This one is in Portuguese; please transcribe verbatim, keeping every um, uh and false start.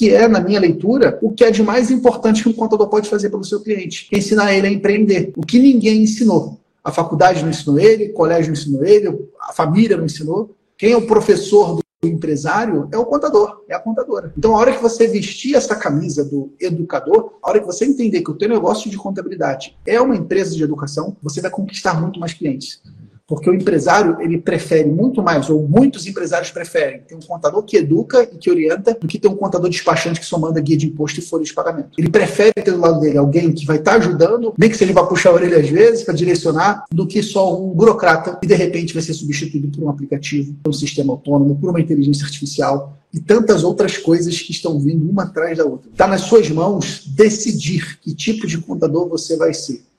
que é, na minha leitura, o que é de mais importante que um contador pode fazer pelo seu cliente. Ensinar ele a empreender. O que ninguém ensinou. A faculdade não ensinou ele, o colégio não ensinou ele, a família não ensinou. Quem é o professor do empresário é o contador, é a contadora. Então, a hora que você vestir essa camisa do educador, a hora que você entender que o teu negócio de contabilidade é uma empresa de educação, você vai conquistar muito mais clientes. Porque o empresário, ele prefere muito mais, ou muitos empresários preferem, ter um contador que educa e que orienta, do que ter um contador despachante que só manda guia de imposto e folha de pagamento. Ele prefere ter do lado dele alguém que vai estar ajudando, nem que se ele vai puxar a orelha às vezes, para direcionar, do que só um burocrata que de repente vai ser substituído por um aplicativo, por um sistema autônomo, por uma inteligência artificial e tantas outras coisas que estão vindo uma atrás da outra. Está nas suas mãos decidir que tipo de contador você vai ser.